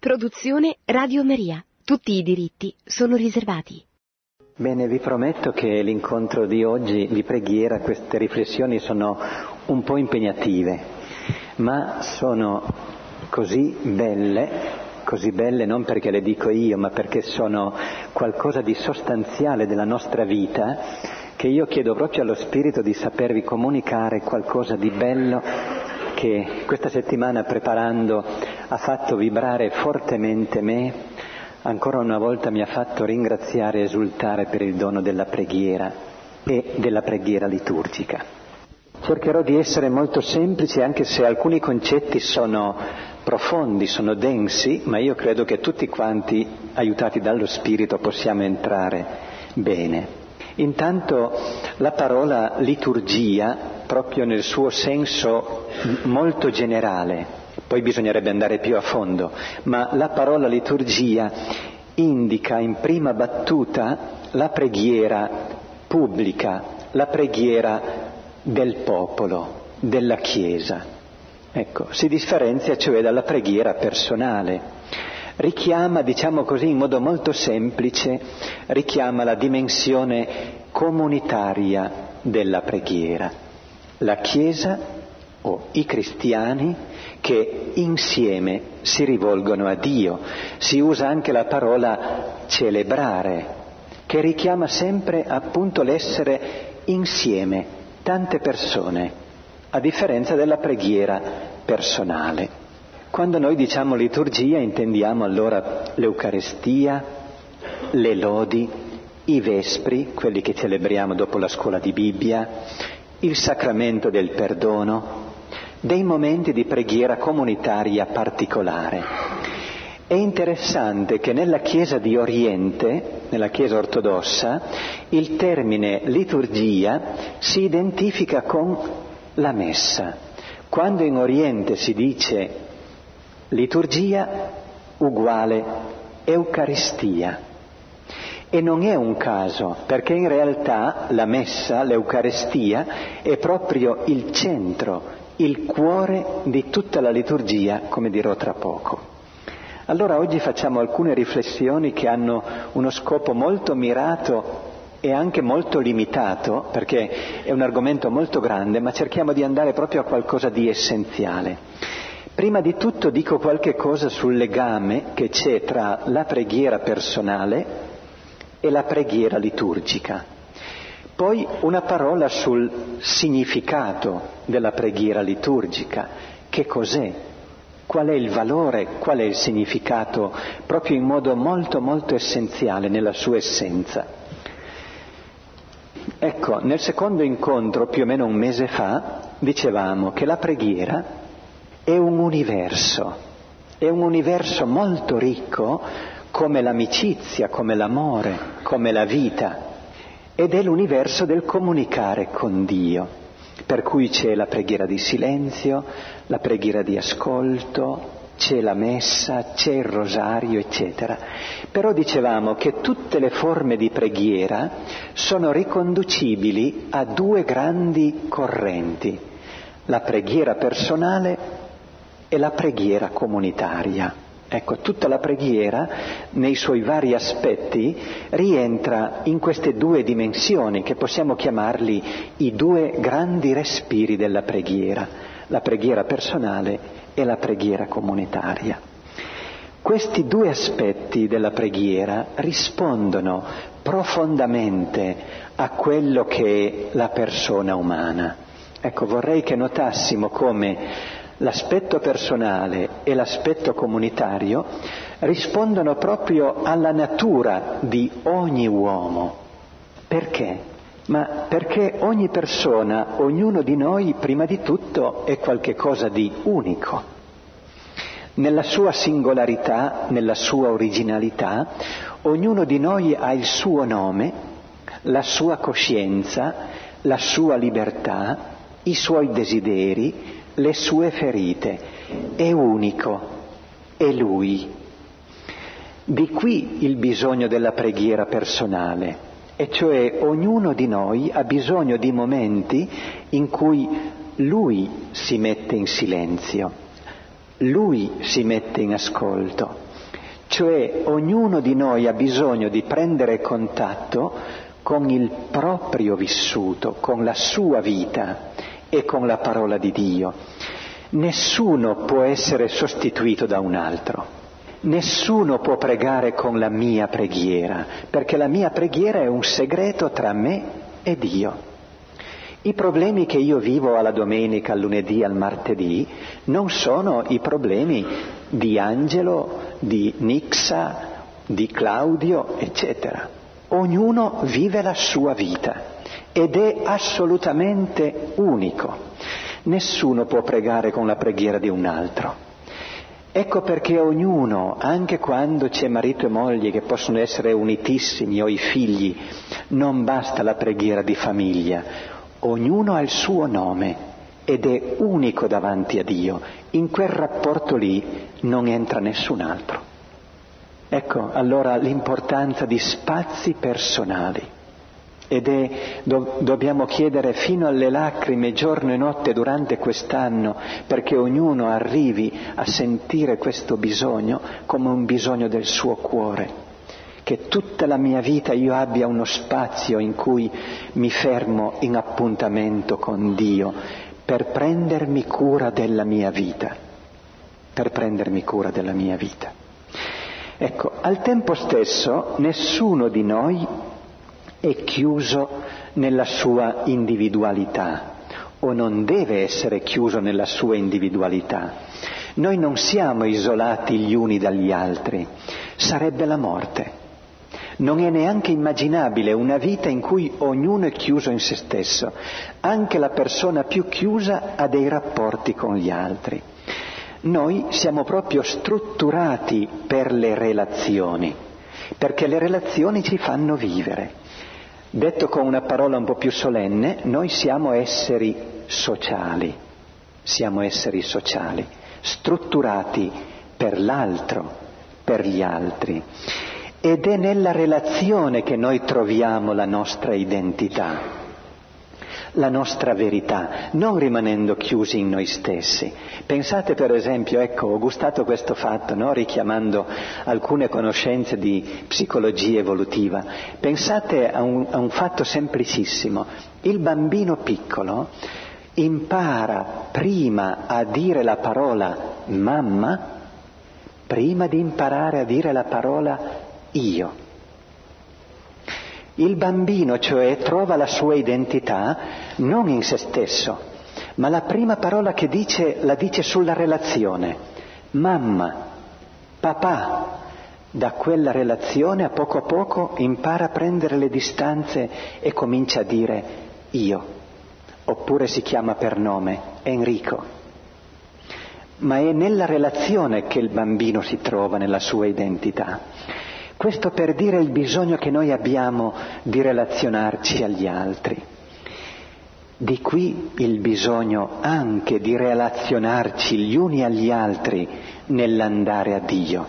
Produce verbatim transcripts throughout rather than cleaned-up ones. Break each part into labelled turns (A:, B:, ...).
A: Produzione Radio Maria. Tutti i diritti sono riservati.
B: Bene, vi prometto che l'incontro di oggi di preghiera, queste riflessioni sono un po' impegnative, ma sono così belle, così belle non perché le dico io, ma perché sono qualcosa di sostanziale della nostra vita, che io chiedo proprio allo Spirito di sapervi comunicare qualcosa di bello che questa settimana preparando ha fatto vibrare fortemente me, ancora una volta mi ha fatto ringraziare e esultare per il dono della preghiera e della preghiera liturgica. Cercherò di essere molto semplice, anche se alcuni concetti sono profondi, sono densi, ma io credo che tutti quanti, aiutati dallo Spirito, possiamo entrare bene. Intanto la parola liturgia, proprio nel suo senso molto generale, poi bisognerebbe andare più a fondo, ma la parola liturgia indica in prima battuta la preghiera pubblica, la preghiera del popolo, della Chiesa. Ecco, si differenzia cioè dalla preghiera personale. Richiama, diciamo così, in modo molto semplice, richiama la dimensione comunitaria della preghiera. La Chiesa o i cristiani che insieme si rivolgono a Dio. Si usa anche la parola celebrare, che richiama sempre appunto l'essere insieme, tante persone, a differenza della preghiera personale. Quando noi diciamo liturgia intendiamo allora l'Eucarestia, le lodi, i vespri, quelli che celebriamo dopo la scuola di Bibbia, il sacramento del perdono, dei momenti di preghiera comunitaria particolare. È interessante che nella Chiesa di Oriente, nella Chiesa ortodossa, il termine liturgia si identifica con la messa. Quando in Oriente si dice liturgia uguale Eucaristia. E non è un caso, perché in realtà la messa, l'Eucaristia, è proprio il centro, il cuore di tutta la liturgia, come dirò tra poco. Allora oggi facciamo alcune riflessioni che hanno uno scopo molto mirato e anche molto limitato, perché è un argomento molto grande, ma cerchiamo di andare proprio a qualcosa di essenziale. Prima di tutto dico qualche cosa sul legame che c'è tra la preghiera personale e la preghiera liturgica. Poi una parola sul significato della preghiera liturgica. Che cos'è? Qual è il valore? Qual è il significato? Proprio in modo molto molto essenziale nella sua essenza. Ecco, nel secondo incontro, più o meno un mese fa, dicevamo che la preghiera è un universo, è un universo molto ricco come l'amicizia, come l'amore, come la vita, ed è l'universo del comunicare con Dio, per cui c'è la preghiera di silenzio, la preghiera di ascolto, c'è la messa, c'è il rosario, eccetera. Però dicevamo che tutte le forme di preghiera sono riconducibili a due grandi correnti, la preghiera personale e la preghiera comunitaria. Ecco, tutta la preghiera, nei suoi vari aspetti, rientra in queste due dimensioni, che possiamo chiamarli i due grandi respiri della preghiera, la preghiera personale e la preghiera comunitaria. Questi due aspetti della preghiera rispondono profondamente a quello che è la persona umana. Ecco, vorrei che notassimo come l'aspetto personale e l'aspetto comunitario rispondono proprio alla natura di ogni uomo. Perché? Ma perché ogni persona, ognuno di noi, prima di tutto, è qualche cosa di unico. Nella sua singolarità, nella sua originalità, ognuno di noi ha il suo nome, la sua coscienza, la sua libertà, i suoi desideri, le sue ferite. È unico, è Lui. Di qui il bisogno della preghiera personale, e cioè ognuno di noi ha bisogno di momenti in cui Lui si mette in silenzio. Lui si mette in ascolto, cioè ognuno di noi ha bisogno di prendere contatto con il proprio vissuto, con la sua vita e con la parola di Dio. Nessuno può essere sostituito da un altro, nessuno può pregare con la mia preghiera, perché la mia preghiera è un segreto tra me e Dio. I problemi che io vivo alla domenica, al lunedì, al martedì, non sono i problemi di Angelo, di Nixa, di Claudio, eccetera. Ognuno vive la sua vita ed è assolutamente unico. Nessuno può pregare con la preghiera di un altro. Ecco perché ognuno, anche quando c'è marito e moglie che possono essere unitissimi, o i figli, non basta la preghiera di famiglia. Ognuno ha il suo nome ed è unico davanti a Dio. In quel rapporto lì non entra nessun altro. Ecco allora l'importanza di spazi personali. Ed è, do, dobbiamo chiedere fino alle lacrime giorno e notte durante quest'anno, perché ognuno arrivi a sentire questo bisogno come un bisogno del suo cuore. Che tutta la mia vita io abbia uno spazio in cui mi fermo in appuntamento con Dio per prendermi cura della mia vita, per prendermi cura della mia vita. Ecco, al tempo stesso nessuno di noi è chiuso nella sua individualità o non deve essere chiuso nella sua individualità. Noi non siamo isolati gli uni dagli altri, sarebbe la morte. Non è neanche immaginabile una vita in cui ognuno è chiuso in se stesso. Anche la persona più chiusa ha dei rapporti con gli altri. Noi siamo proprio strutturati per le relazioni, perché le relazioni ci fanno vivere. Detto con una parola un po' più solenne, noi siamo esseri sociali, siamo esseri sociali, strutturati per l'altro, per gli altri. Ed è nella relazione che noi troviamo la nostra identità, la nostra verità, non rimanendo chiusi in noi stessi. Pensate per esempio, ecco, ho gustato questo fatto, no? Richiamando alcune conoscenze di psicologia evolutiva. Pensate a un, a un fatto semplicissimo. Il bambino piccolo impara prima a dire la parola mamma, prima di imparare a dire la parola io. Il bambino, cioè, trova la sua identità non in se stesso, ma la prima parola che dice la dice sulla relazione. Mamma, papà. Da quella relazione a poco a poco impara a prendere le distanze e comincia a dire io. Oppure si chiama per nome, Enrico. Ma è nella relazione che il bambino si trova nella sua identità. Questo per dire il bisogno che noi abbiamo di relazionarci agli altri. Di qui il bisogno anche di relazionarci gli uni agli altri nell'andare a Dio.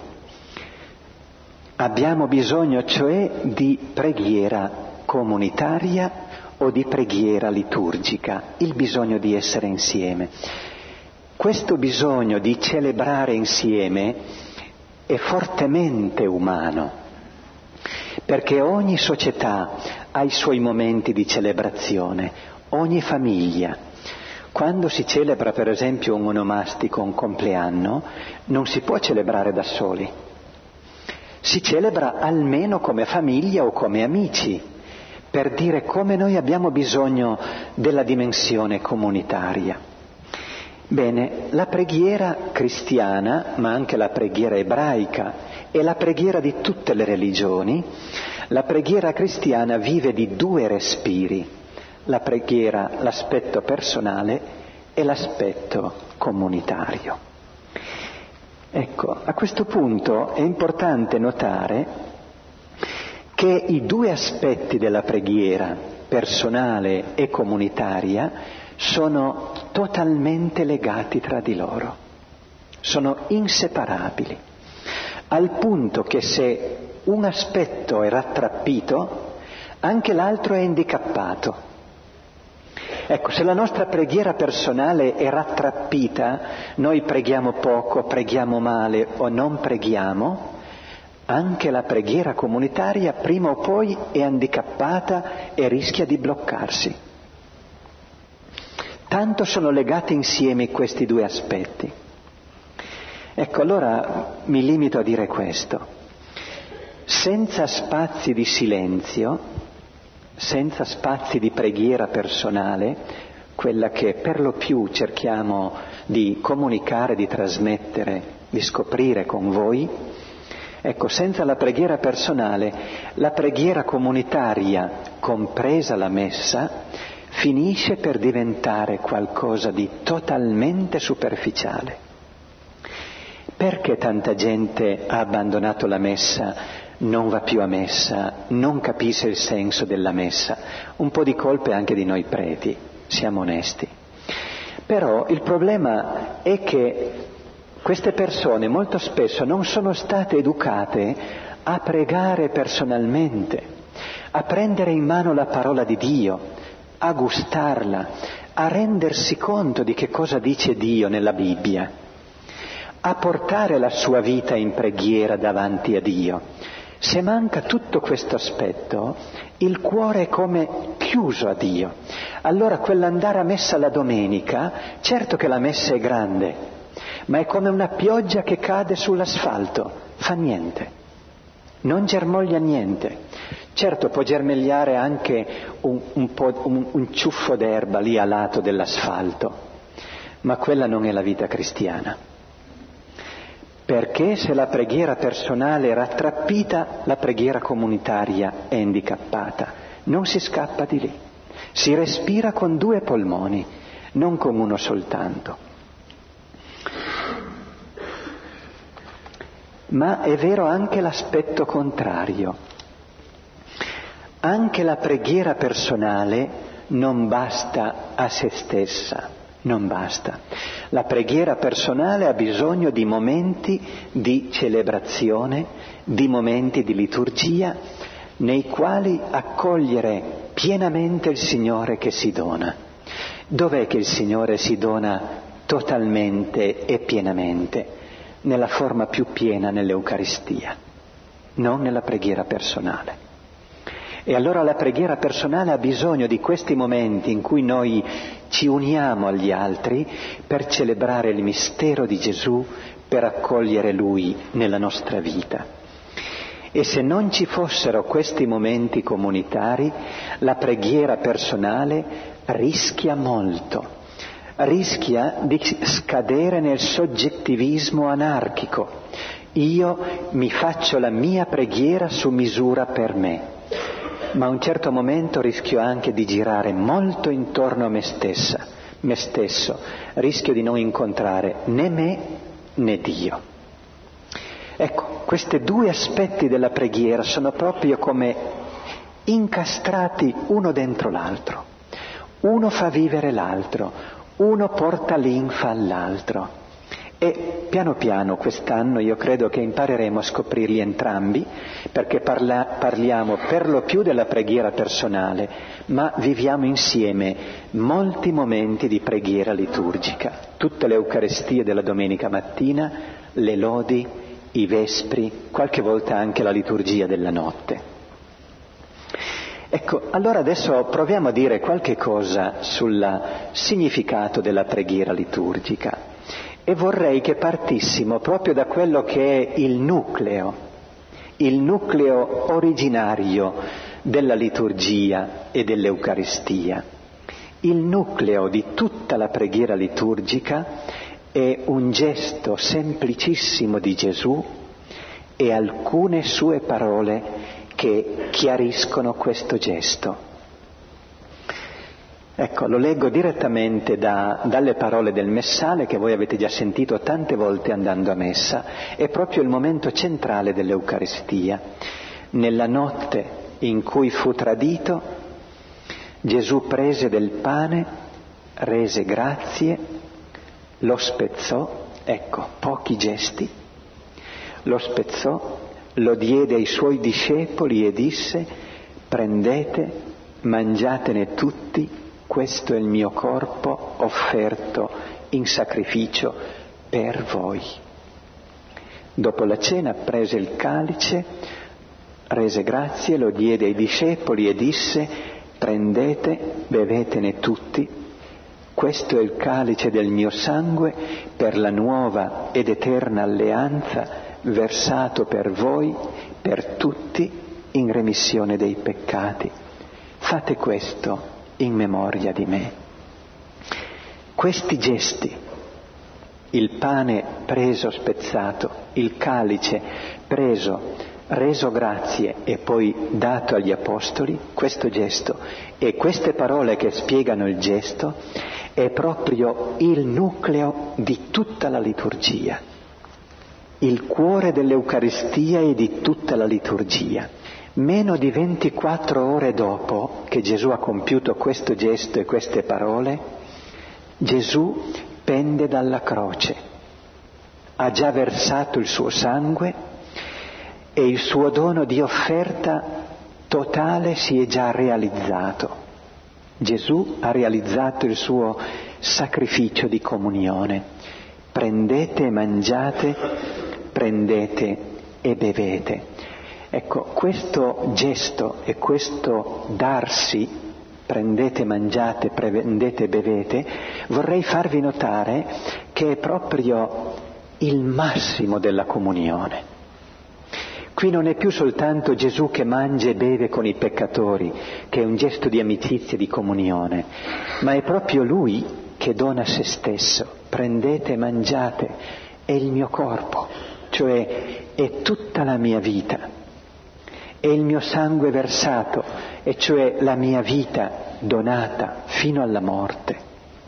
B: Abbiamo bisogno cioè di preghiera comunitaria o di preghiera liturgica, il bisogno di essere insieme. Questo bisogno di celebrare insieme è fortemente umano, perché ogni società ha i suoi momenti di celebrazione, ogni famiglia. Quando si celebra per esempio un onomastico, un compleanno, non si può celebrare da soli, si celebra almeno come famiglia o come amici, per dire come noi abbiamo bisogno della dimensione comunitaria. Bene, la preghiera cristiana, ma anche la preghiera ebraica e la preghiera di tutte le religioni, la preghiera cristiana vive di due respiri, la preghiera, l'aspetto personale e l'aspetto comunitario. Ecco, a questo punto è importante notare che i due aspetti della preghiera, personale e comunitaria, sono totalmente legati tra di loro, sono inseparabili, al punto che se un aspetto è rattrappito, anche l'altro è handicappato. Ecco, se la nostra preghiera personale è rattrappita, noi preghiamo poco, preghiamo male o non preghiamo, anche la preghiera comunitaria prima o poi è handicappata e rischia di bloccarsi. Tanto sono legati insieme questi due aspetti. Ecco, allora mi limito a dire questo. Senza spazi di silenzio, senza spazi di preghiera personale, quella che per lo più cerchiamo di comunicare, di trasmettere, di scoprire con voi, ecco, senza la preghiera personale, la preghiera comunitaria, compresa la messa, finisce per diventare qualcosa di totalmente superficiale. Perché tanta gente ha abbandonato la messa, non va più a messa, non capisce il senso della messa? Un po' di colpe anche di noi preti, siamo onesti. Però il problema è che queste persone molto spesso non sono state educate a pregare personalmente, a prendere in mano la parola di Dio, a gustarla, a rendersi conto di che cosa dice Dio nella Bibbia, a portare la sua vita in preghiera davanti a Dio. Se manca tutto questo aspetto, il cuore è come chiuso a Dio. Allora quell'andare a messa la domenica, certo che la messa è grande, ma è come una pioggia che cade sull'asfalto, fa niente, non germoglia niente. Certo può germogliare anche un, un, po', un, un ciuffo d'erba lì a lato dell'asfalto, ma quella non è la vita cristiana. Perché se la preghiera personale è rattrappita, la preghiera comunitaria è handicappata. Non si scappa di lì. Si respira con due polmoni, non con uno soltanto. Ma è vero anche l'aspetto contrario. Anche la preghiera personale non basta a se stessa. Non basta. La preghiera personale ha bisogno di momenti di celebrazione, di momenti di liturgia, nei quali accogliere pienamente il Signore che si dona. Dov'è che il Signore si dona totalmente e pienamente? Nella forma più piena nell'Eucaristia, non nella preghiera personale. E allora la preghiera personale ha bisogno di questi momenti in cui noi ci uniamo agli altri per celebrare il mistero di Gesù, per accogliere Lui nella nostra vita. E se non ci fossero questi momenti comunitari, la preghiera personale rischia molto, rischia di scadere nel soggettivismo anarchico. Io mi faccio la mia preghiera su misura per me. Ma a un certo momento rischio anche di girare molto intorno a me stessa, me stesso, rischio di non incontrare né me né Dio. Ecco, questi due aspetti della preghiera sono proprio come incastrati uno dentro l'altro. Uno fa vivere l'altro, uno porta linfa all'altro. E piano piano quest'anno io credo che impareremo a scoprirli entrambi, perché parla, parliamo per lo più della preghiera personale, ma viviamo insieme molti momenti di preghiera liturgica, tutte le Eucaristie della domenica mattina, le lodi, i vespri, qualche volta anche la liturgia della notte. Ecco, allora adesso proviamo a dire qualche cosa sul significato della preghiera liturgica. E vorrei che partissimo proprio da quello che è il nucleo, il nucleo originario della liturgia e dell'Eucaristia. Il nucleo di tutta la preghiera liturgica è un gesto semplicissimo di Gesù e alcune sue parole che chiariscono questo gesto. Ecco, lo leggo direttamente da, dalle parole del Messale che voi avete già sentito tante volte andando a messa. È proprio il momento centrale dell'Eucaristia. Nella notte in cui fu tradito, Gesù prese del pane, rese grazie, lo spezzò, ecco, pochi gesti, lo spezzò, lo diede ai suoi discepoli e disse: prendete, mangiatene tutti, questo è il mio corpo offerto in sacrificio per voi. Dopo la cena prese il calice, rese grazie, lo diede ai discepoli e disse: prendete, bevetene tutti, questo è il calice del mio sangue per la nuova ed eterna alleanza, versato per voi, per tutti, in remissione dei peccati. Fate questo in memoria di me. Questi gesti, il pane preso, spezzato, il calice preso, reso grazie e poi dato agli apostoli, questo gesto e queste parole che spiegano il gesto è proprio il nucleo di tutta la liturgia, il cuore dell'Eucaristia e di tutta la liturgia. Meno di ventiquattro ore dopo che Gesù ha compiuto questo gesto e queste parole, Gesù pende dalla croce, ha già versato il suo sangue e il suo dono di offerta totale si è già realizzato. Gesù ha realizzato il suo sacrificio di comunione. Prendete e mangiate, prendete e bevete. Ecco, questo gesto e questo darsi, prendete, mangiate, prendete, bevete, vorrei farvi notare che è proprio il massimo della comunione. Qui non è più soltanto Gesù che mangia e beve con i peccatori, che è un gesto di amicizia e di comunione, ma è proprio Lui che dona se stesso. Prendete e mangiate, è il mio corpo, cioè è tutta la mia vita. È il mio sangue versato, e cioè la mia vita donata fino alla morte.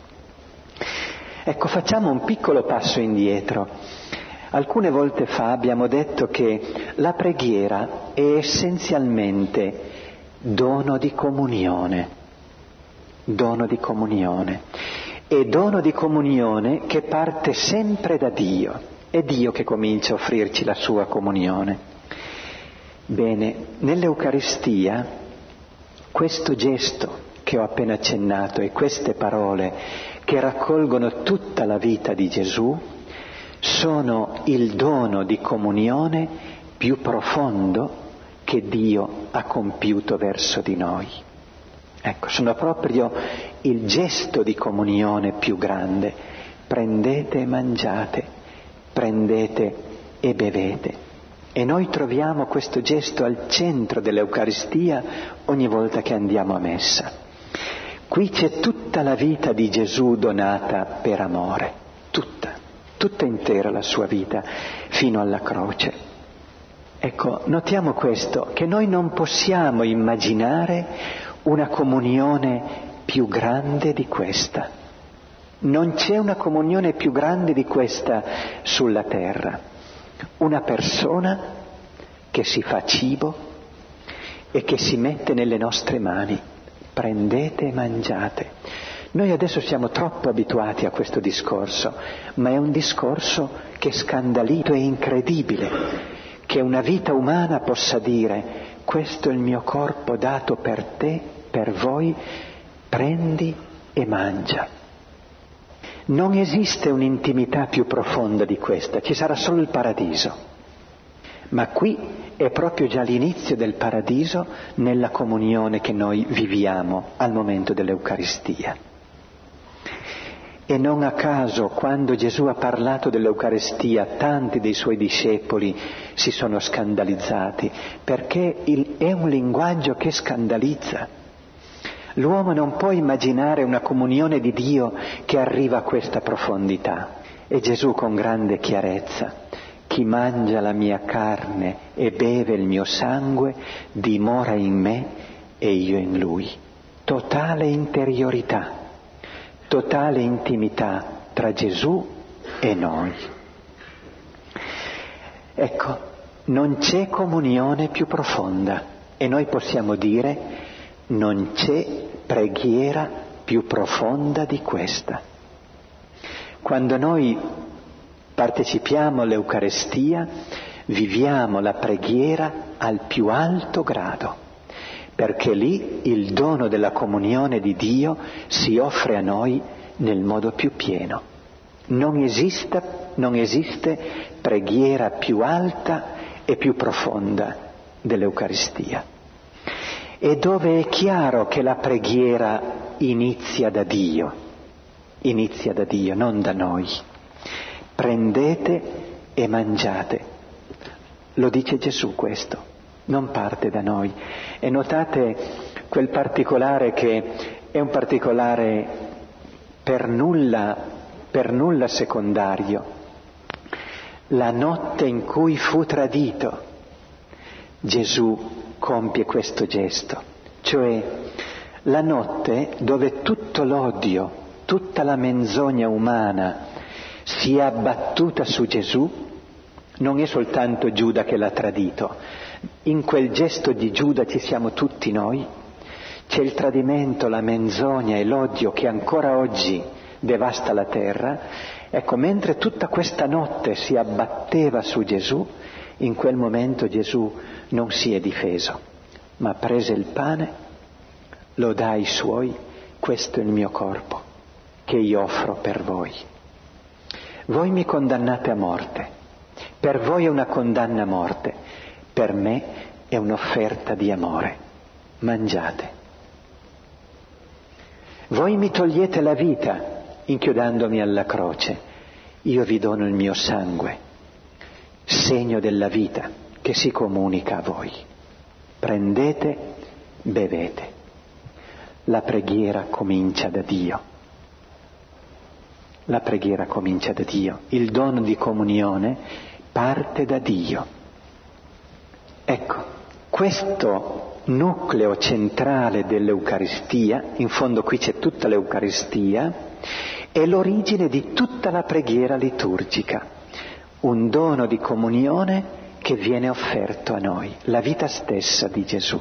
B: Ecco, facciamo un piccolo passo indietro. Alcune volte fa abbiamo detto che la preghiera è essenzialmente dono di comunione, dono di comunione. È dono di comunione che parte sempre da Dio, è Dio che comincia a offrirci la sua comunione. Bene, nell'Eucaristia questo gesto che ho appena accennato e queste parole che raccolgono tutta la vita di Gesù sono il dono di comunione più profondo che Dio ha compiuto verso di noi. Ecco, sono proprio il gesto di comunione più grande. Prendete e mangiate, prendete e bevete. E noi troviamo questo gesto al centro dell'Eucaristia ogni volta che andiamo a messa. Qui c'è tutta la vita di Gesù donata per amore, tutta, tutta intera la sua vita, fino alla croce. Ecco, notiamo questo, che noi non possiamo immaginare una comunione più grande di questa. Non c'è una comunione più grande di questa sulla terra. Una persona che si fa cibo e che si mette nelle nostre mani. Prendete e mangiate. Noi adesso siamo troppo abituati a questo discorso, ma è un discorso che scandalizza, è incredibile che una vita umana possa dire: questo è il mio corpo dato per te, per voi, prendi e mangia. Non esiste un'intimità più profonda di questa, ci sarà solo il paradiso. Ma qui è proprio già l'inizio del paradiso nella comunione che noi viviamo al momento dell'Eucaristia. E non a caso, quando Gesù ha parlato dell'Eucaristia, tanti dei suoi discepoli si sono scandalizzati, perché il, è un linguaggio che scandalizza. L'uomo non può immaginare una comunione di Dio che arriva a questa profondità. E Gesù con grande chiarezza: chi mangia la mia carne e beve il mio sangue dimora in me e io in lui. Totale interiorità, totale intimità tra Gesù e noi. Ecco, non c'è comunione più profonda e noi possiamo dire: non c'è preghiera più profonda di questa. Quando noi partecipiamo all'Eucaristia, viviamo la preghiera al più alto grado, perché lì il dono della comunione di Dio si offre a noi nel modo più pieno. Non esiste, non esiste preghiera più alta e più profonda dell'Eucaristia. E dove è chiaro che la preghiera inizia da Dio, inizia da Dio, non da noi. Prendete e mangiate. Lo dice Gesù questo, non parte da noi. E notate quel particolare che è un particolare per nulla per nulla secondario. La notte in cui fu tradito, Gesù compie questo gesto, cioè la notte dove tutto l'odio, tutta la menzogna umana si è abbattuta su Gesù. Non è soltanto Giuda che l'ha tradito, in quel gesto di Giuda ci siamo tutti noi. C'è il tradimento, la menzogna e l'odio che ancora oggi devasta la terra. Ecco, mentre tutta questa notte si abbatteva su Gesù, in quel momento Gesù non si è difeso, ma prese il pane, lo dà ai suoi: questo è il mio corpo che io offro per voi. Voi mi condannate a morte, per voi è una condanna a morte, per me è un'offerta di amore. Mangiate. Voi mi togliete la vita inchiodandomi alla croce, io vi dono il mio sangue, segno della vita che si comunica a voi. Prendete, bevete. La preghiera comincia da Dio. La preghiera comincia da Dio. Il dono di comunione parte da Dio. Ecco, questo nucleo centrale dell'Eucaristia, in fondo qui c'è tutta l'Eucaristia, è l'origine di tutta la preghiera liturgica, un dono di comunione che viene offerto a noi, la vita stessa di Gesù.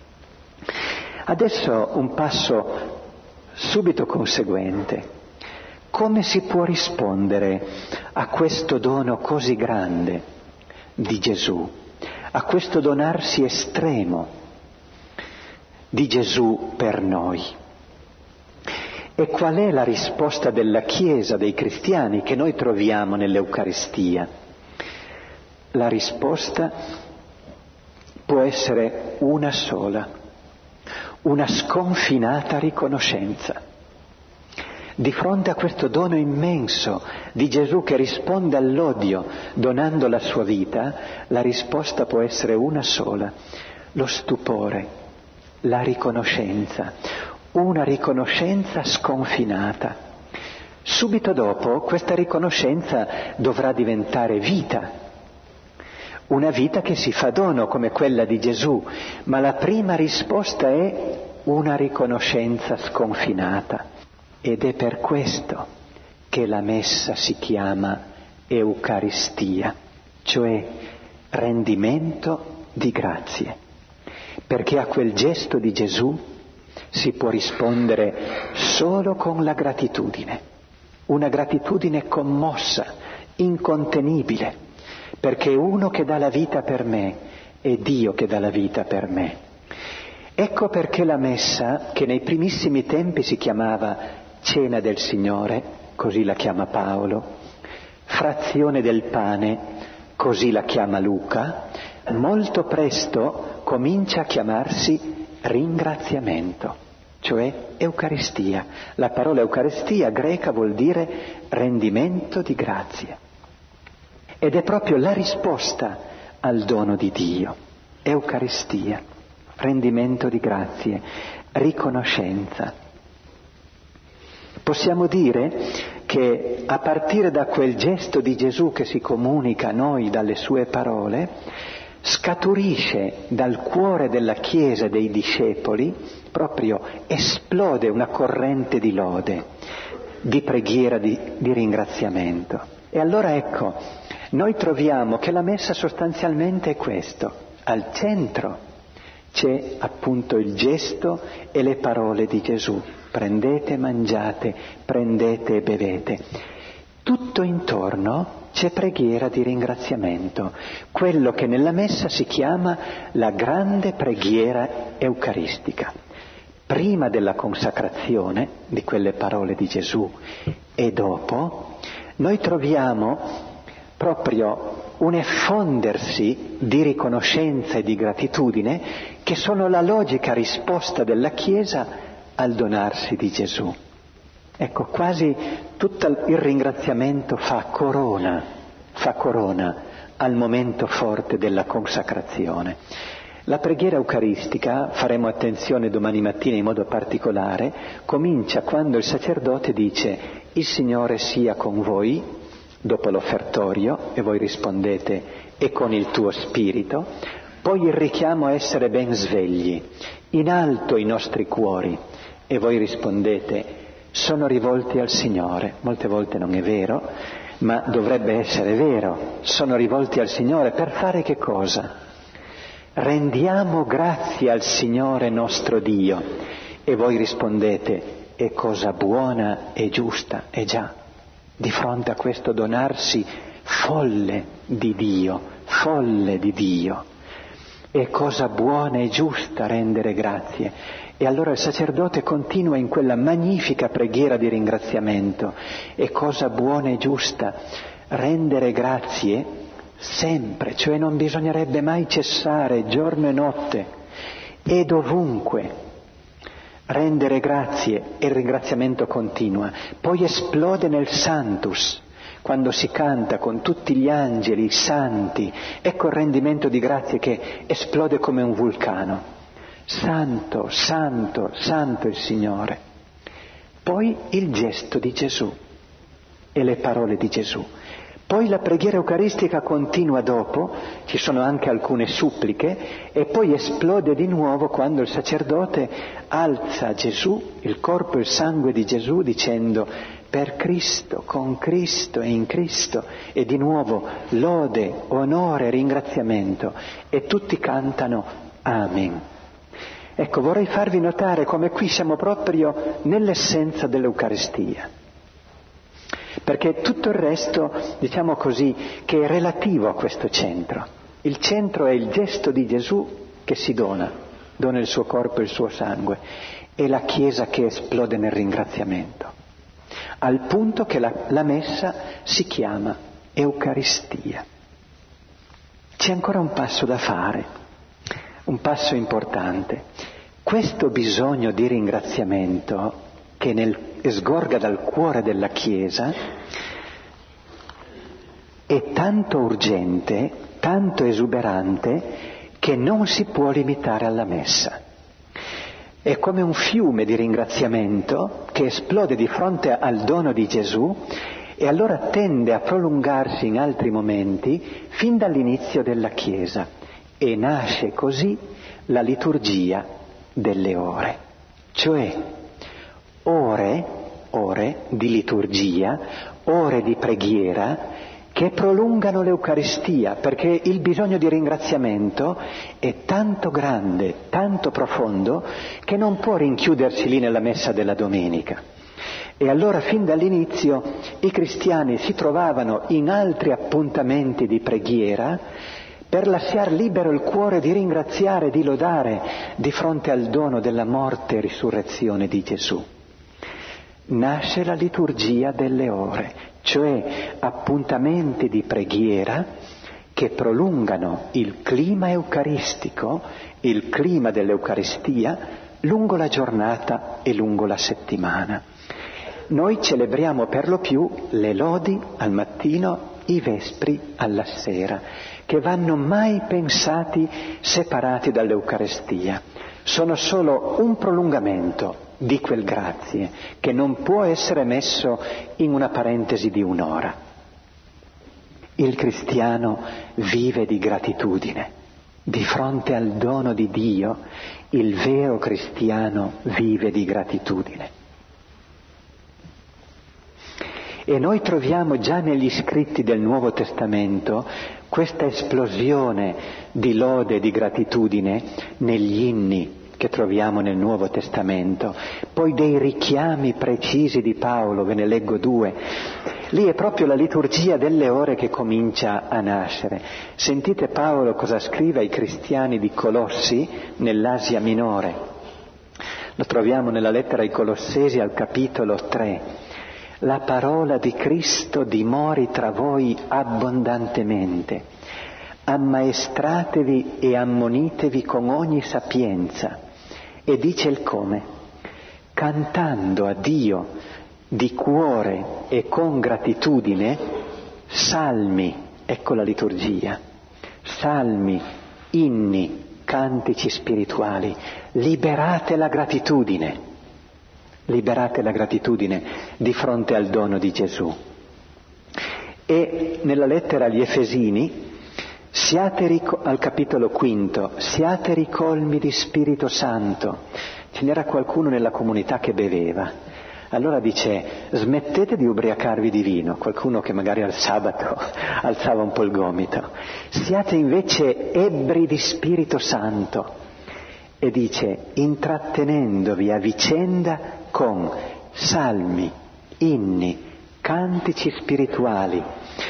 B: Adesso un passo subito conseguente. Come si può rispondere a questo dono così grande di Gesù, a questo donarsi estremo di Gesù per noi? E qual è la risposta della Chiesa, dei cristiani, che noi troviamo nell'Eucaristia? La risposta può essere una sola, una sconfinata riconoscenza. Di fronte a questo dono immenso di Gesù che risponde all'odio donando la sua vita, la risposta può essere una sola: lo stupore, la riconoscenza. Una riconoscenza sconfinata. Subito dopo questa riconoscenza dovrà diventare vita, una vita che si fa dono come quella di Gesù, ma la prima risposta è una riconoscenza sconfinata. Ed è per questo che la messa si chiama Eucaristia, cioè rendimento di grazie, perché a quel gesto di Gesù si può rispondere solo con la gratitudine, una gratitudine commossa, incontenibile, perché è uno che dà la vita per me, è Dio che dà la vita per me. Ecco perché la messa, che nei primissimi tempi si chiamava Cena del Signore, così la chiama Paolo, frazione del pane, così la chiama Luca, molto presto comincia a chiamarsi ringraziamento, cioè Eucaristia. La parola Eucaristia greca vuol dire rendimento di grazie. Ed è proprio la risposta al dono di Dio. Eucaristia, rendimento di grazie, riconoscenza. Possiamo dire che a partire da quel gesto di Gesù che si comunica a noi dalle sue parole, scaturisce dal cuore della Chiesa e dei discepoli, proprio esplode una corrente di lode, di preghiera, di, di ringraziamento. E allora ecco, noi troviamo che la messa sostanzialmente è questo: al centro c'è appunto il gesto e le parole di Gesù: prendete e mangiate, prendete e bevete. Tutto intorno c'è preghiera di ringraziamento, quello che nella messa si chiama la grande preghiera eucaristica. Prima della consacrazione di quelle parole di Gesù e dopo, noi troviamo proprio un effondersi di riconoscenza e di gratitudine che sono la logica risposta della Chiesa al donarsi di Gesù. Ecco, quasi tutto il ringraziamento fa corona, fa corona al momento forte della consacrazione. La preghiera eucaristica, faremo attenzione domani mattina in modo particolare, comincia quando il sacerdote dice «Il Signore sia con voi», dopo l'offertorio, e voi rispondete «E con il tuo spirito», poi il richiamo a essere ben svegli, «In alto i nostri cuori», e voi rispondete «Sono rivolti al Signore». Molte volte non è vero, ma dovrebbe essere vero. Sono rivolti al Signore per fare che cosa? Rendiamo grazie al Signore nostro Dio. E voi rispondete, è cosa buona e giusta, e già, di fronte a questo donarsi folle di Dio, folle di Dio, è cosa buona e giusta rendere grazie. E allora il sacerdote continua in quella magnifica preghiera di ringraziamento, è cosa buona e giusta rendere grazie sempre, cioè non bisognerebbe mai cessare giorno e notte e dovunque rendere grazie, e il ringraziamento continua. Poi esplode nel Sanctus, quando si canta con tutti gli angeli, i santi, ecco il rendimento di grazie che esplode come un vulcano. Santo, santo, santo il Signore. Poi il gesto di Gesù e le parole di Gesù. Poi la preghiera eucaristica continua dopo, ci sono anche alcune suppliche, e poi esplode di nuovo quando il sacerdote alza Gesù, il corpo e il sangue di Gesù, dicendo per Cristo, con Cristo e in Cristo, e di nuovo lode, onore, ringraziamento, e tutti cantano Amen. Ecco, vorrei farvi notare come qui siamo proprio nell'essenza dell'Eucaristia. Perché tutto il resto, diciamo così, che è relativo a questo centro. Il centro è il gesto di Gesù che si dona, dona il suo corpo e il suo sangue, e la Chiesa che esplode nel ringraziamento, al punto che la, la messa si chiama Eucaristia. C'è ancora un passo da fare, un passo importante. Questo bisogno di ringraziamento che nel, sgorga dal cuore della Chiesa è tanto urgente, tanto esuberante, che non si può limitare alla messa. È come un fiume di ringraziamento che esplode di fronte al dono di Gesù e allora tende a prolungarsi in altri momenti fin dall'inizio della Chiesa, e nasce così la liturgia delle ore, cioè ore, ore di liturgia, ore di preghiera che prolungano l'Eucaristia, perché il bisogno di ringraziamento è tanto grande, tanto profondo, che non può rinchiudersi lì nella messa della domenica. E allora fin dall'inizio i cristiani si trovavano in altri appuntamenti di preghiera per lasciar libero il cuore di ringraziare e di lodare di fronte al dono della morte e risurrezione di Gesù. Nasce la liturgia delle ore, cioè appuntamenti di preghiera che prolungano il clima eucaristico, il clima dell'Eucaristia, lungo la giornata e lungo la settimana. Noi celebriamo per lo più le lodi al mattino, i vespri alla sera, che vanno mai pensati separati dall'Eucaristia. Sono solo un prolungamento di quel grazie, che non può essere messo in una parentesi di un'ora. Il cristiano vive di gratitudine. Di fronte al dono di Dio, il vero cristiano vive di gratitudine. E noi troviamo già negli scritti del Nuovo Testamento questa esplosione di lode e di gratitudine negli inni che troviamo nel Nuovo Testamento, poi dei richiami precisi di Paolo, ve ne leggo due. Lì è proprio la liturgia delle ore che comincia a nascere. Sentite Paolo cosa scrive ai cristiani di Colossi nell'Asia Minore. Lo troviamo nella lettera ai Colossesi al capitolo tre. La parola di Cristo dimori tra voi abbondantemente. Ammaestratevi e ammonitevi con ogni sapienza. E dice il come? Cantando a Dio di cuore e con gratitudine salmi, ecco la liturgia, salmi, inni, cantici spirituali. Liberate la gratitudine, liberate la gratitudine di fronte al dono di Gesù. E nella lettera agli Efesini, siate ric- al capitolo quinto, siate ricolmi di Spirito Santo. Ce n'era qualcuno nella comunità che beveva. Allora dice, smettete di ubriacarvi di vino, qualcuno che magari al sabato alzava un po' il gomito, siate invece ebbri di Spirito Santo. E dice, intrattenendovi a vicenda con salmi, inni, cantici spirituali,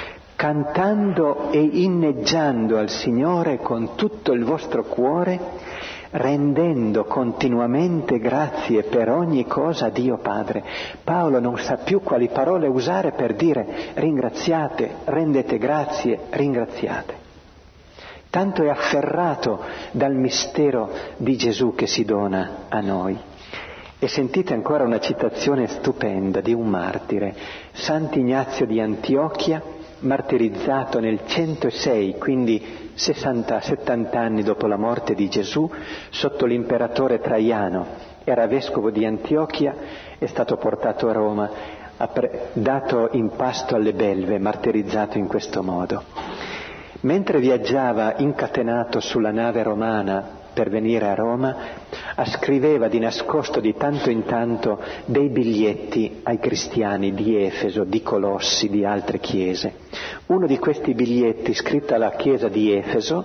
B: cantando e inneggiando al Signore con tutto il vostro cuore, rendendo continuamente grazie per ogni cosa a Dio Padre. Paolo non sa più quali parole usare per dire ringraziate, rendete grazie, ringraziate. Tanto è afferrato dal mistero di Gesù che si dona a noi. E sentite ancora una citazione stupenda di un martire, Sant'Ignazio di Antiochia, martirizzato nel centosei, quindi sessanta settanta anni dopo la morte di Gesù, sotto l'imperatore Traiano. Era vescovo di Antiochia, è stato portato a Roma, dato in pasto alle belve, martirizzato in questo modo. Mentre viaggiava incatenato sulla nave romana per venire a Roma, scriveva di nascosto di tanto in tanto dei biglietti ai cristiani di Efeso, di Colossi, di altre chiese. Uno di questi biglietti, scritto alla chiesa di Efeso,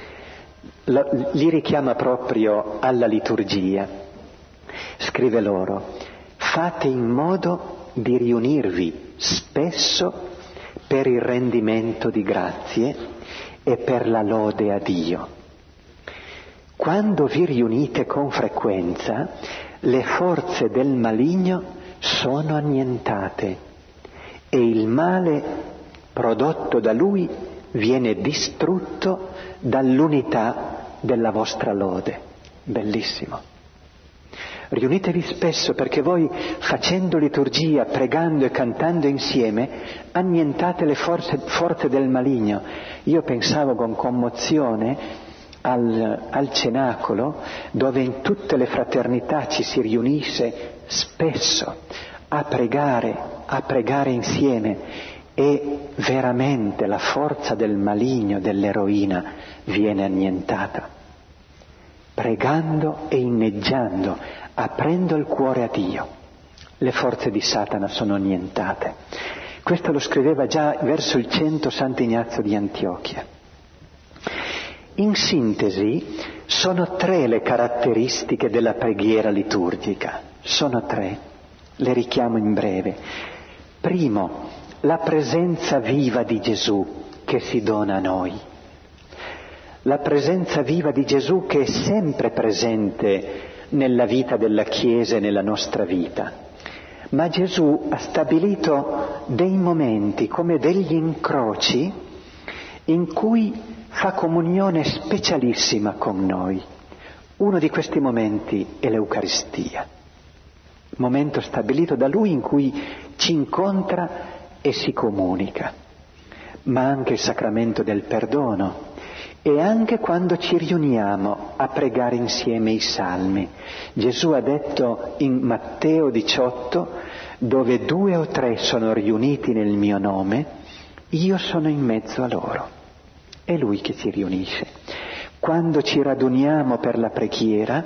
B: li richiama proprio alla liturgia. Scrive loro: fate in modo di riunirvi spesso per il rendimento di grazie e per la lode a Dio. Quando vi riunite con frequenza, le forze del maligno sono annientate e il male prodotto da lui viene distrutto dall'unità della vostra lode. Bellissimo. Riunitevi spesso perché voi, facendo liturgia, pregando e cantando insieme, annientate le forze, forze del maligno. Io pensavo con commozione Al, al cenacolo, dove in tutte le fraternità ci si riunisse spesso a pregare, a pregare insieme, e veramente la forza del maligno, dell'eroina, viene annientata. Pregando e inneggiando, aprendo il cuore a Dio, le forze di Satana sono annientate. Questo lo scriveva già verso il cento Sant'Ignazio di Antiochia. In sintesi, sono tre le caratteristiche della preghiera liturgica. Sono tre, le richiamo in breve. Primo, la presenza viva di Gesù che si dona a noi. La presenza viva di Gesù che è sempre presente nella vita della Chiesa e nella nostra vita. Ma Gesù ha stabilito dei momenti come degli incroci in cui fa comunione specialissima con noi. Uno di questi momenti è l'Eucaristia, momento stabilito da Lui in cui ci incontra e si comunica, ma anche il sacramento del perdono e anche quando ci riuniamo a pregare insieme i salmi. Gesù ha detto in Matteo diciotto, dove due o tre sono riuniti nel mio nome, io sono in mezzo a loro. È Lui che ci riunisce. Quando ci raduniamo per la preghiera,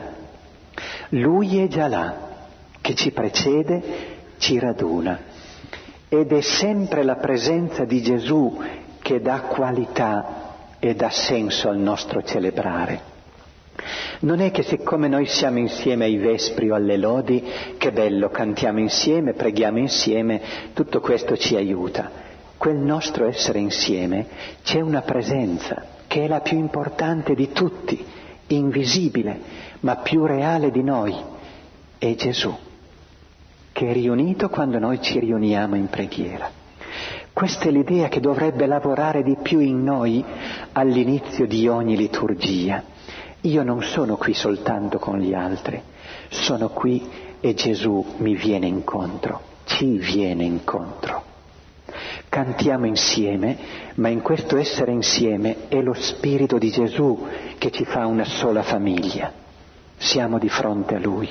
B: Lui è già là, che ci precede, ci raduna. Ed è sempre la presenza di Gesù che dà qualità e dà senso al nostro celebrare. Non è che siccome noi siamo insieme ai vespri o alle lodi, che bello, cantiamo insieme, preghiamo insieme, tutto questo ci aiuta. Quel nostro essere insieme c'è una presenza che è la più importante di tutti, invisibile, ma più reale di noi, è Gesù, che è riunito quando noi ci riuniamo in preghiera. Questa è l'idea che dovrebbe lavorare di più in noi all'inizio di ogni liturgia. Io non sono qui soltanto con gli altri, sono qui e Gesù mi viene incontro, ci viene incontro. Cantiamo insieme, ma in questo essere insieme è lo Spirito di Gesù che ci fa una sola famiglia. Siamo di fronte a Lui.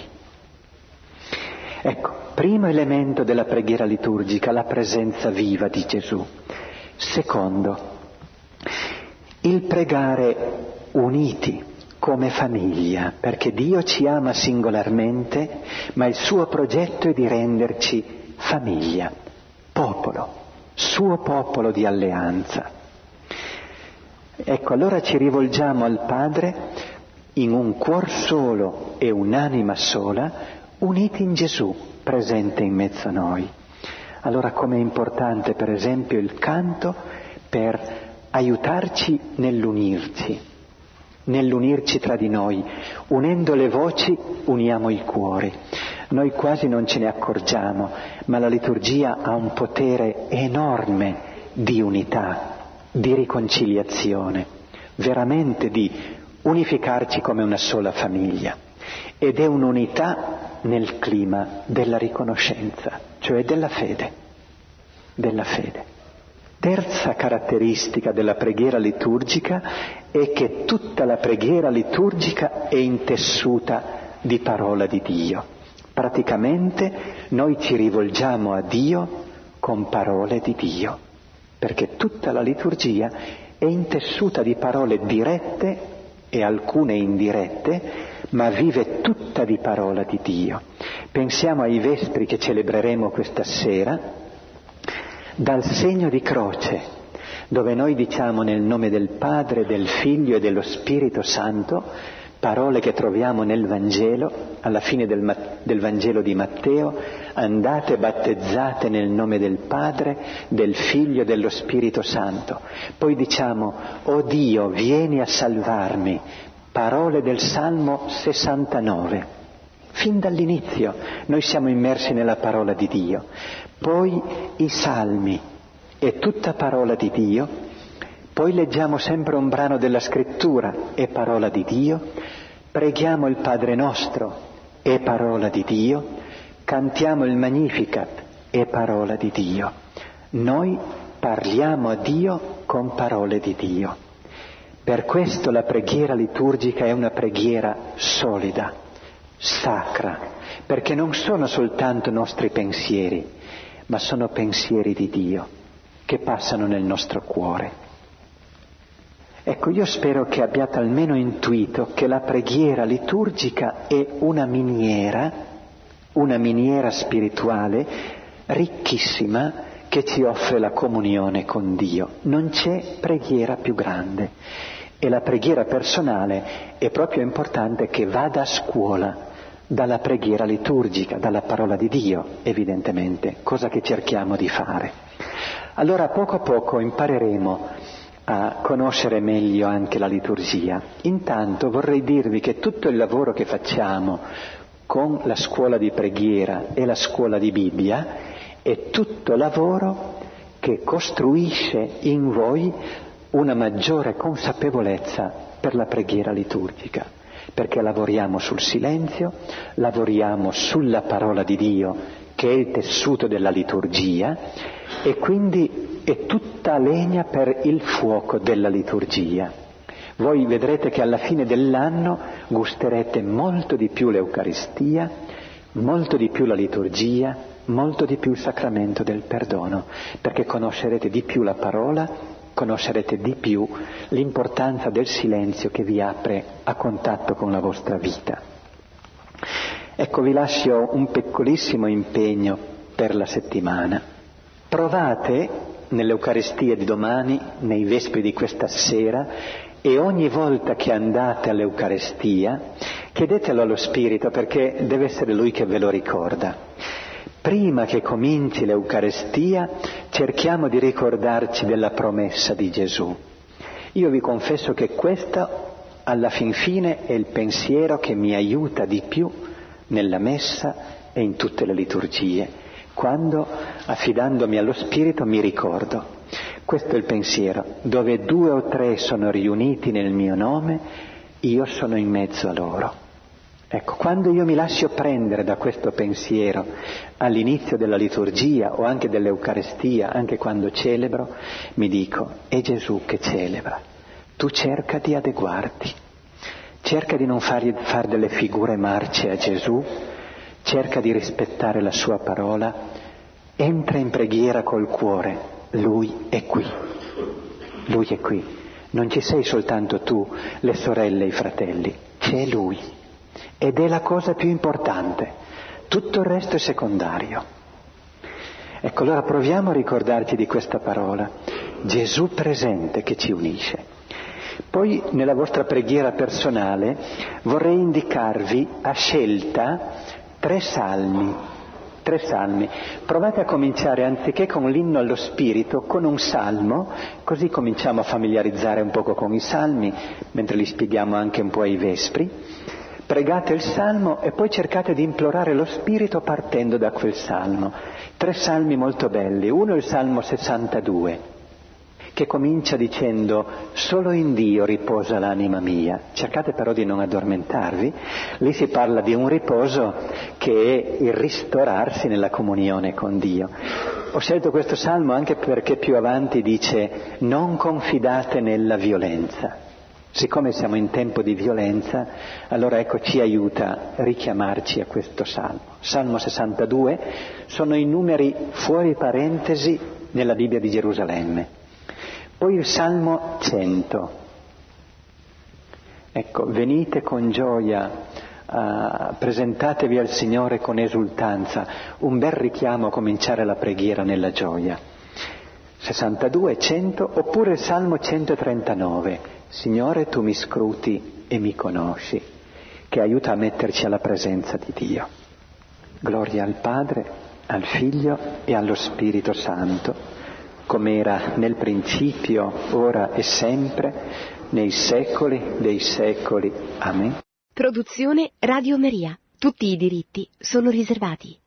B: Ecco, primo elemento della preghiera liturgica, la presenza viva di Gesù. Secondo, il pregare uniti come famiglia, perché Dio ci ama singolarmente, ma il suo progetto è di renderci famiglia, popolo, suo popolo di alleanza. Ecco, allora ci rivolgiamo al Padre in un cuor solo e un'anima sola, uniti in Gesù, presente in mezzo a noi. Allora com'è importante per esempio il canto per aiutarci nell'unirci, nell'unirci tra di noi. Unendo le voci uniamo i cuori. Noi quasi non ce ne accorgiamo, ma la liturgia ha un potere enorme di unità, di riconciliazione, veramente di unificarci come una sola famiglia. Ed è un'unità nel clima della riconoscenza, cioè della fede, della fede. Terza caratteristica della preghiera liturgica è che tutta la preghiera liturgica è intessuta di parola di Dio. Praticamente noi ci rivolgiamo a Dio con parole di Dio, perché tutta la liturgia è intessuta di parole dirette e alcune indirette, ma vive tutta di parola di Dio. Pensiamo ai vespri che celebreremo questa sera, dal segno di croce, dove noi diciamo nel nome del Padre, del Figlio e dello Spirito Santo, parole che troviamo nel Vangelo, alla fine del, del Vangelo di Matteo: andate battezzate nel nome del Padre, del Figlio e dello Spirito Santo. Poi diciamo: o Dio, vieni a salvarmi, parole del Salmo sessantanove. Fin dall'inizio noi siamo immersi nella parola di Dio. Poi i salmi è tutta parola di Dio, poi leggiamo sempre un brano della scrittura, è parola di Dio, preghiamo il Padre nostro, è parola di Dio, cantiamo il Magnificat, è parola di Dio. Noi parliamo a Dio con parole di Dio. Per questo la preghiera liturgica è una preghiera solida, sacra, perché non sono soltanto nostri pensieri, ma sono pensieri di Dio che passano nel nostro cuore. Ecco, io spero che abbiate almeno intuito che la preghiera liturgica è una miniera, una miniera spirituale ricchissima che ci offre la comunione con Dio. Non c'è preghiera più grande. E la preghiera personale è proprio importante che vada a scuola dalla preghiera liturgica, dalla parola di Dio, evidentemente, cosa che cerchiamo di fare. Allora poco a poco impareremo a conoscere meglio anche la liturgia. Intanto vorrei dirvi che tutto il lavoro che facciamo con la scuola di preghiera e la scuola di Bibbia è tutto lavoro che costruisce in voi una maggiore consapevolezza per la preghiera liturgica, perché lavoriamo sul silenzio, lavoriamo sulla parola di Dio, che è il tessuto della liturgia, e quindi è tutta legna per il fuoco della liturgia. Voi vedrete che alla fine dell'anno gusterete molto di più l'Eucaristia, molto di più la liturgia, molto di più il sacramento del perdono, perché conoscerete di più la parola, conoscerete di più l'importanza del silenzio che vi apre a contatto con la vostra vita. Ecco, vi lascio un piccolissimo impegno per la settimana. Provate nell'Eucaristia di domani, nei Vespri di questa sera, E ogni volta che andate all'Eucarestia, chiedetelo allo Spirito, perché deve essere Lui che ve lo ricorda. Prima che cominci l'Eucarestia, cerchiamo di ricordarci della promessa di Gesù. Io vi confesso che questo, alla fin fine, è il pensiero che mi aiuta di più nella messa e in tutte le liturgie, quando, affidandomi allo Spirito, mi ricordo. Questo è il pensiero: dove due o tre sono riuniti nel mio nome, io sono in mezzo a loro. Ecco, quando io mi lascio prendere da questo pensiero all'inizio della liturgia o anche dell'Eucarestia, anche quando celebro, mi dico: è Gesù che celebra, tu cerca di adeguarti, cerca di non fare far delle figure marce a Gesù, cerca di rispettare la sua parola, entra in preghiera col cuore, Lui è qui, Lui è qui, non ci sei soltanto tu, le sorelle e i fratelli, c'è Lui. Ed è la cosa più importante, tutto il resto è secondario. Ecco, allora proviamo a ricordarci di questa parola, Gesù presente che ci unisce. Poi nella vostra preghiera personale vorrei indicarvi a scelta tre salmi, tre salmi. Provate a cominciare, anziché con l'inno allo Spirito, con un salmo, così cominciamo a familiarizzare un poco con i salmi, mentre li spieghiamo anche un po' ai Vespri. Pregate il salmo e poi cercate di implorare lo Spirito partendo da quel salmo. Tre salmi molto belli. Uno è il Salmo sessantadue, che comincia dicendo: solo in Dio riposa l'anima mia. Cercate però di non addormentarvi. Lì si parla di un riposo che è il ristorarsi nella comunione con Dio. Ho scelto questo salmo anche perché più avanti dice: non confidate nella violenza. Siccome siamo in tempo di violenza, allora ecco, ci aiuta a richiamarci a questo salmo. Salmo sessantadue sono i numeri fuori parentesi nella Bibbia di Gerusalemme. Poi il Salmo cento. Ecco, venite con gioia, uh, presentatevi al Signore con esultanza. Un bel richiamo a cominciare la preghiera nella gioia. sessantadue, cento, oppure il Salmo centotrentanove. Signore, tu mi scruti e mi conosci, che aiuta a metterci alla presenza di Dio. Gloria al Padre, al Figlio e allo Spirito Santo, come era nel principio, ora e sempre, nei secoli dei secoli. Amen.
A: Produzione Radio Maria. Tutti i diritti sono riservati.